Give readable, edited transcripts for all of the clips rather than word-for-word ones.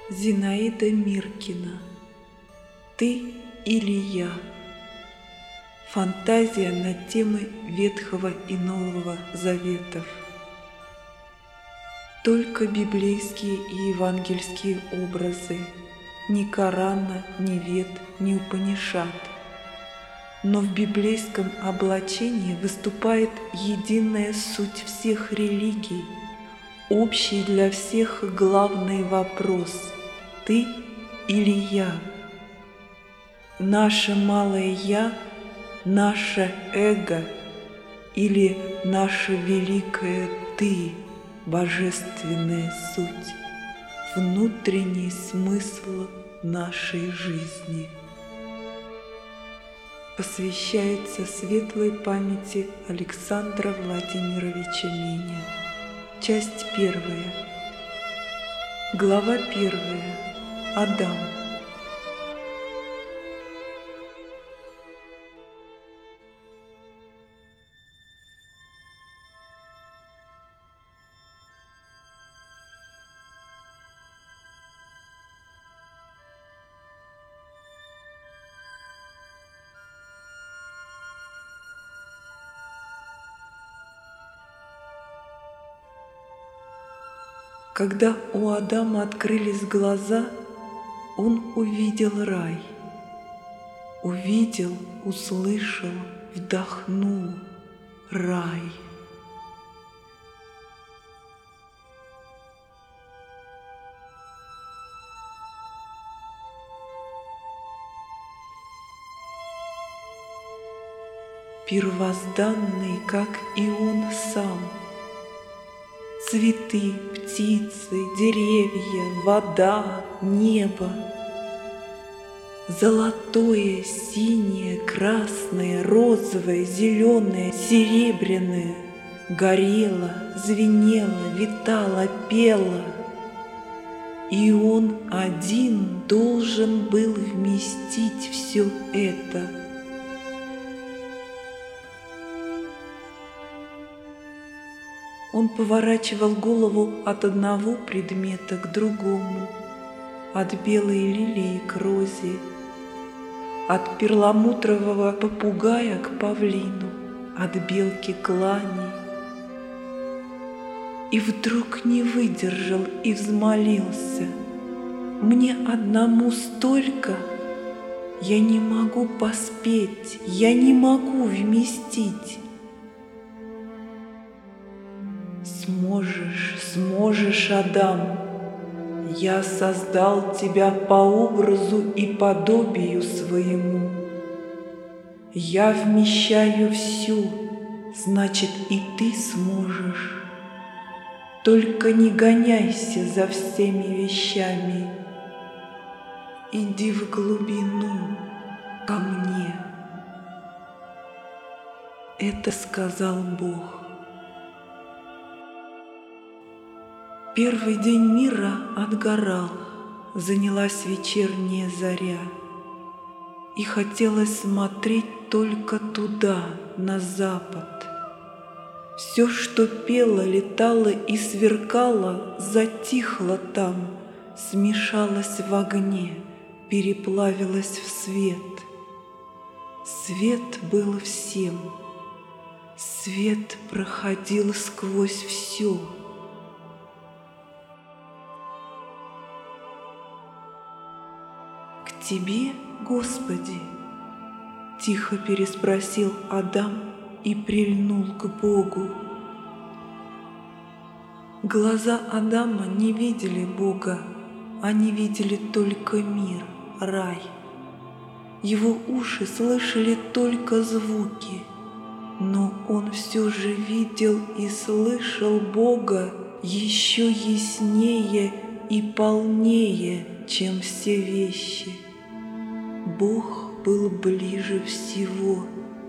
Зинаида Миркина. Ты или я? Фантазия на темы Ветхого и Нового Заветов. Только библейские и евангельские образы, ни Корана, ни Вед, ни Упанишад. Но в библейском облачении выступает единая суть всех религий, общий для всех главный вопрос – ты или я? Наше малое «я», наше эго или наше великое «ты», божественная суть, внутренний смысл нашей жизни. Посвящается светлой памяти Александра Владимировича Миня. Часть 1. Глава 1. Адам. Когда у Адама открылись глаза, он увидел рай. Увидел, услышал, вдохнул рай. Первозданный, как и он сам. Цветы, птицы, деревья, вода, небо. Золотое, синее, красное, розовое, зеленое, серебряное горело, звенело, витало, пело. И он один должен был вместить все это. Он поворачивал голову от одного предмета к другому, от белой лилии к розе, от перламутрового попугая к павлину, от белки к лани. И вдруг не выдержал и взмолился: «Мне одному столько, я не могу поспеть, я не могу вместить». «Сможешь, сможешь, Адам, я создал тебя по образу и подобию своему. Я вмещаю всю, значит, и ты сможешь. Только не гоняйся за всеми вещами. Иди в глубину ко мне». Это сказал Бог. Первый день мира отгорал, занялась вечерняя заря, и хотелось смотреть только туда, на запад. Все, что пело, летало и сверкало, затихло там, смешалось в огне, переплавилось в свет. Свет был всем, свет проходил сквозь все. «Тебе, Господи?» — тихо переспросил Адам и прильнул к Богу. Глаза Адама не видели Бога, они видели только мир, рай. Его уши слышали только звуки, но он все же видел и слышал Бога еще яснее и полнее, чем все вещи. Бог был ближе всего.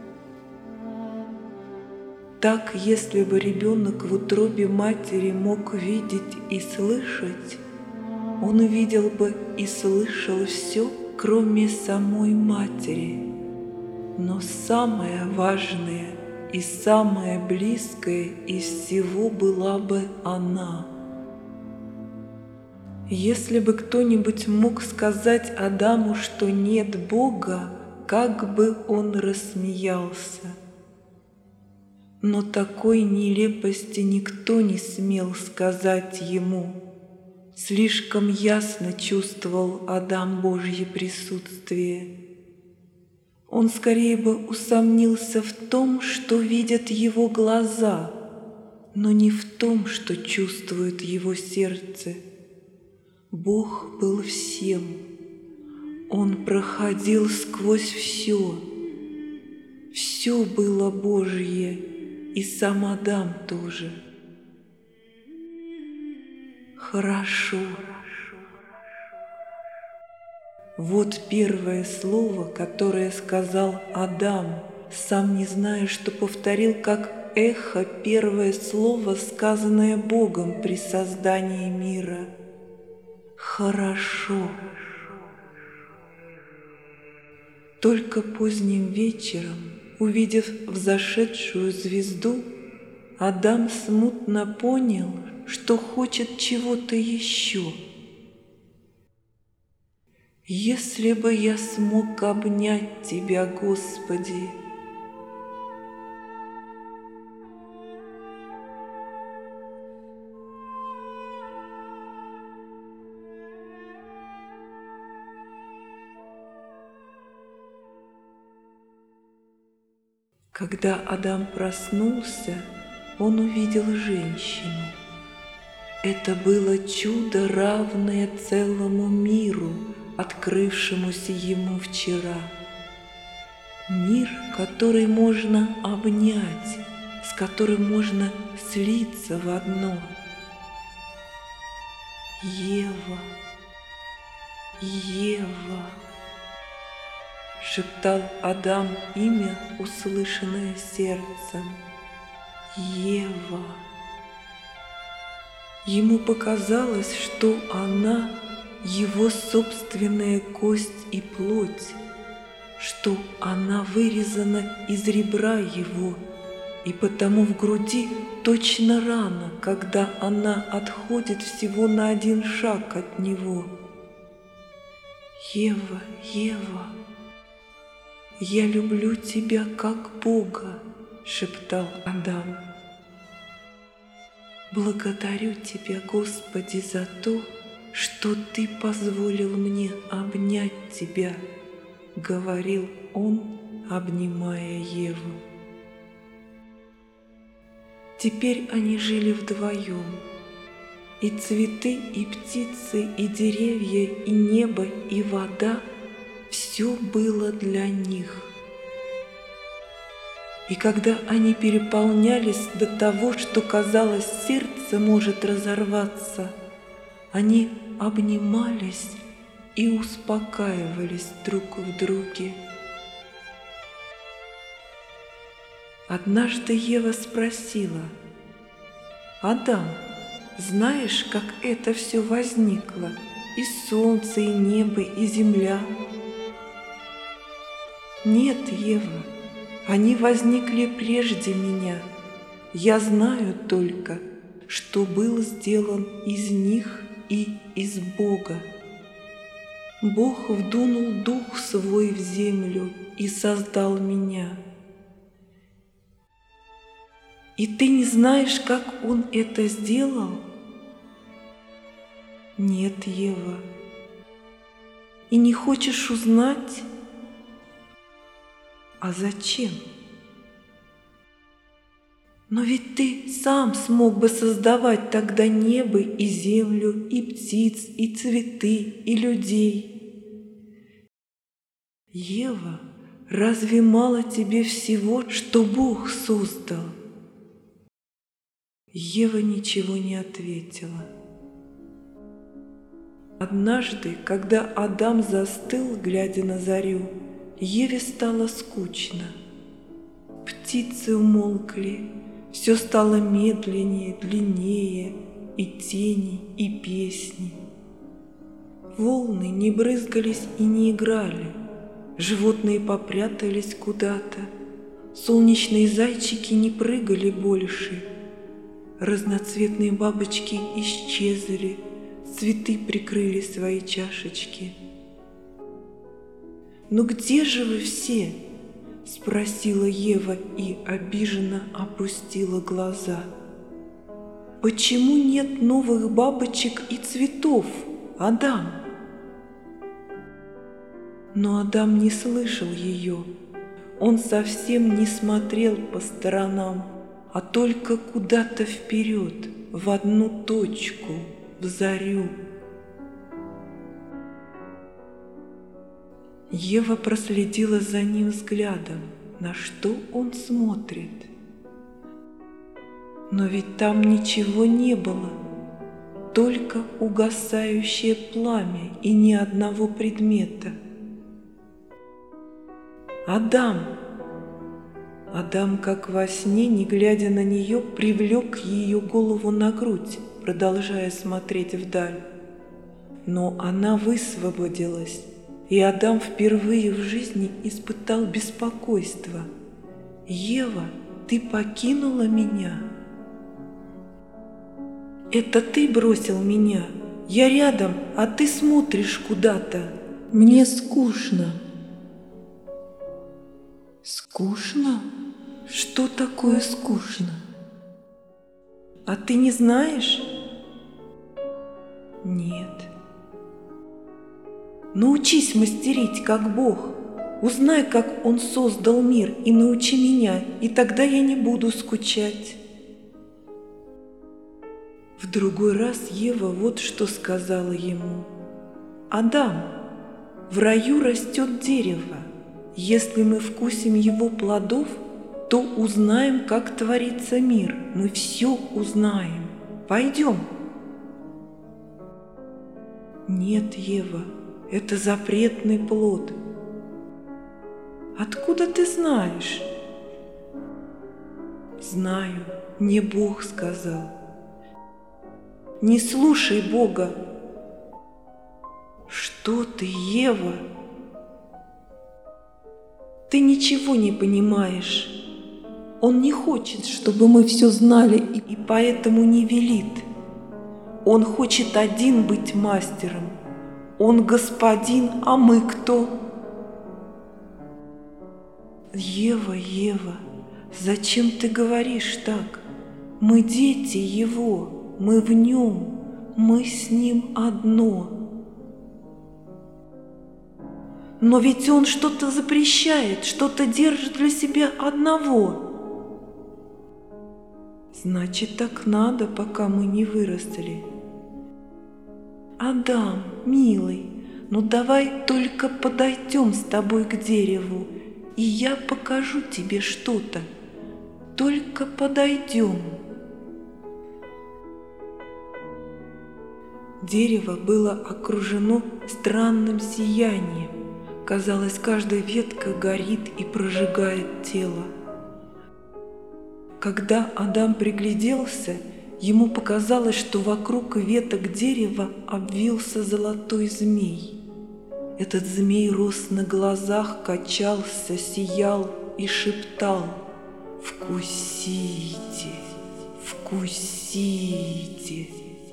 Так, если бы ребенок в утробе матери мог видеть и слышать, он видел бы и слышал все, кроме самой матери. Но самое важное и самое близкое из всего была бы она. Если бы кто-нибудь мог сказать Адаму, что нет Бога, как бы он рассмеялся. Но такой нелепости никто не смел сказать ему. Слишком ясно чувствовал Адам Божье присутствие. Он скорее бы усомнился в том, что видят его глаза, но не в том, что чувствует его сердце. Бог был всем. Он проходил сквозь все. Все было Божье, и сам Адам тоже. Хорошо. Вот первое слово, которое сказал Адам, сам не зная, что повторил как эхо первое слово, сказанное Богом при создании мира. Хорошо. Только поздним вечером, увидев взошедшую звезду, Адам смутно понял, что хочет чего-то еще. Если бы я смог обнять Тебя, Господи. Когда Адам проснулся, он увидел женщину. Это было чудо, равное целому миру, открывшемуся ему вчера. Мир, который можно обнять, с которым можно слиться в одно. Ева, Ева, шептал Адам имя, услышанное сердцем. Ева. Ему показалось, что она — его собственная кость и плоть, что она вырезана из ребра его, и потому в груди точно рана, когда она отходит всего на один шаг от него. Ева, Ева, я люблю тебя как Бога, шептал Адам. Благодарю тебя, Господи, за то, что ты позволил мне обнять тебя, говорил он, обнимая Еву. Теперь они жили вдвоем, и цветы, и птицы, и деревья, и небо, и вода — все было для них. И когда они переполнялись до того, что казалось, сердце может разорваться, они обнимались и успокаивались друг в друге. Однажды Ева спросила: «Адам, знаешь, как это все возникло? И солнце, и небо, и земля?» «Нет, Ева, они возникли прежде меня. Я знаю только, что был сделан из них и из Бога. Бог вдунул дух свой в землю и создал меня. И ты не знаешь, как он это сделал?» «Нет, Ева. И не хочешь узнать?» «А зачем? Но ведь ты сам смог бы создавать тогда небо и землю, и птиц, и цветы, и людей. Ева, разве мало тебе всего, что Бог создал?» Ева ничего не ответила. Однажды, когда Адам застыл, глядя на зарю, Еве стало скучно. Птицы умолкли, все стало медленнее, длиннее, и тени, и песни. Волны не брызгались и не играли, животные попрятались куда-то, солнечные зайчики не прыгали больше, разноцветные бабочки исчезли, цветы прикрыли свои чашечки. «Ну где же вы все?» — спросила Ева и обиженно опустила глаза. «Почему нет новых бабочек и цветов, Адам?» Но Адам не слышал ее. Он совсем не смотрел по сторонам, а только куда-то вперед, в одну точку, в зарю. Ева проследила за ним взглядом, на что он смотрит. Но ведь там ничего не было, только угасающее пламя и ни одного предмета. «Адам!» Адам, как во сне, не глядя на нее, привлек ее голову на грудь, продолжая смотреть вдаль. Но она высвободилась, и Адам впервые в жизни испытал беспокойство. «Ева, ты покинула меня?» «Это ты бросил меня? Я рядом, а ты смотришь куда-то. Мне скучно». «Скучно? Что такое скучно? А ты не знаешь?» «Нет». «Научись мастерить, как Бог. Узнай, как Он создал мир, и научи меня, и тогда я не буду скучать». В другой раз Ева вот что сказала ему. «Адам, в раю растет дерево. Если мы вкусим его плодов, то узнаем, как творится мир. Мы все узнаем. Пойдем». «Нет, Ева, это запретный плод». «Откуда ты знаешь?» «Знаю, мне Бог сказал». «Не слушай Бога». «Что ты, Ева? Ты ничего не понимаешь. Он не хочет, чтобы мы все знали, и поэтому не велит. Он хочет один быть мастером. Он господин, а мы кто?» «Ева, Ева, зачем ты говоришь так? Мы дети Его, мы в Нем, мы с Ним одно». «Но ведь Он что-то запрещает, что-то держит для себя одного». «Значит, так надо, пока мы не выросли». «Адам, милый, ну давай только подойдем с тобой к дереву, и я покажу тебе что-то. Только подойдем». Дерево было окружено странным сиянием. Казалось, каждая ветка горит и прожигает тело. Когда Адам пригляделся, ему показалось, что вокруг веток дерева обвился золотой змей. Этот змей рос на глазах, качался, сиял и шептал: «Вкусите, вкусите».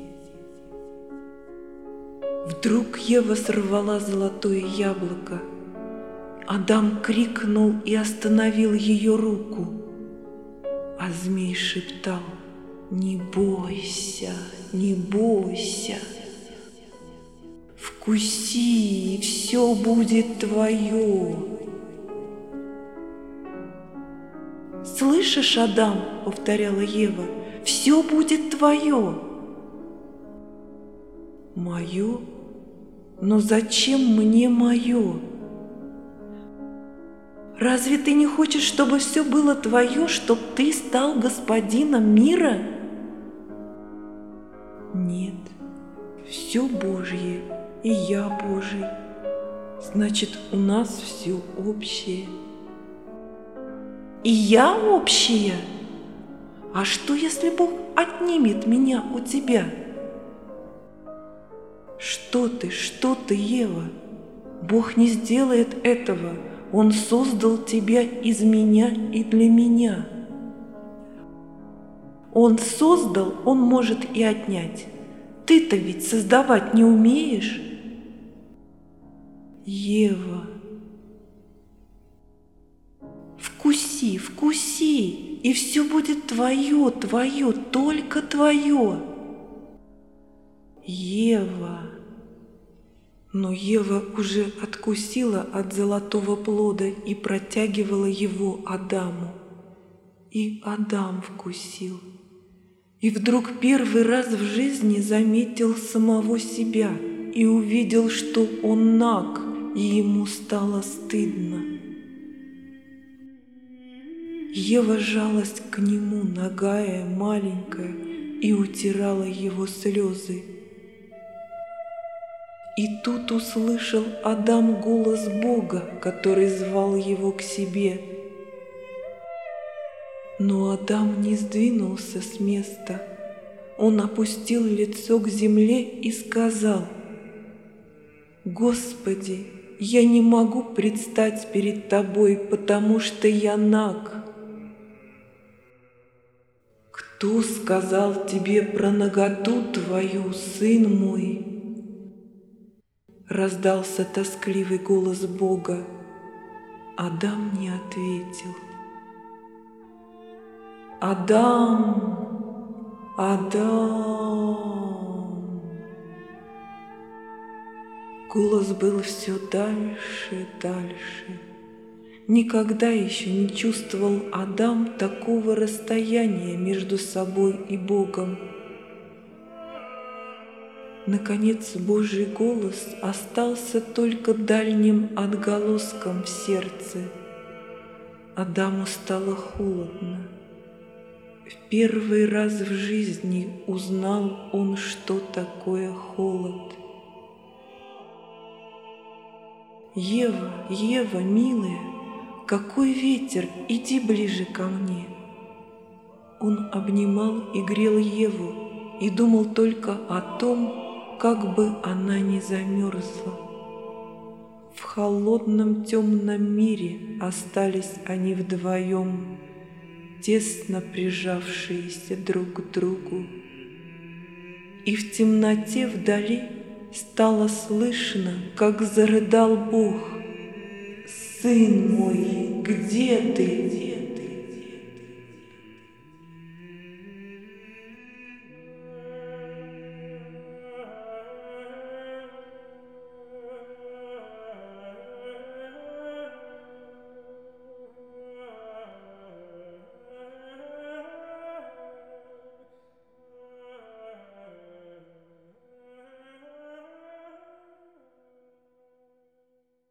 Вдруг Ева сорвала золотое яблоко. Адам крикнул и остановил ее руку. А змей шептал: «Не бойся, не бойся. Вкуси, и все будет твое». «Слышишь, Адам?» — повторяла Ева. «Все будет твое». «Мое? Но зачем мне мое? Разве ты не хочешь, чтобы все было твое, чтоб ты стал господином мира?» «Нет, все Божье, и я Божий. Значит, у нас все общее». «И я общая? А что, если Бог отнимет меня у тебя?» Что ты, Ева? Бог не сделает этого. Он создал тебя из меня и для меня. Он создал, Он может и отнять. Ты-то ведь создавать не умеешь. Ева, вкуси, вкуси, и все будет твое, твое, только твое. Ева. Но Ева уже откусила от золотого плода и протягивала его Адаму. И Адам вкусил. И вдруг первый раз в жизни заметил самого себя и увидел, что он наг, и ему стало стыдно. Ева жалась к нему, нагая, маленькая, и утирала его слезы. И тут услышал Адам голос Бога, который звал его к себе. Но Адам не сдвинулся с места. Он опустил лицо к земле и сказал: «Господи, я не могу предстать перед Тобой, потому что я наг». «Кто сказал тебе про наготу твою, сын мой?» Раздался тоскливый голос Бога. Адам не ответил. «Адам! Адам!» Голос был все дальше, дальше. Никогда еще не чувствовал Адам такого расстояния между собой и Богом. Наконец Божий голос остался только дальним отголоском в сердце. Адаму стало холодно. В первый раз в жизни узнал он, что такое холод. «Ева, Ева, милая, какой ветер, иди ближе ко мне». Он обнимал и грел Еву и думал только о том, как бы она не замерзла. В холодном темном мире остались они вдвоем, тесно прижавшиеся друг к другу. И в темноте вдали стало слышно, как зарыдал Бог: «Сын мой, где ты?»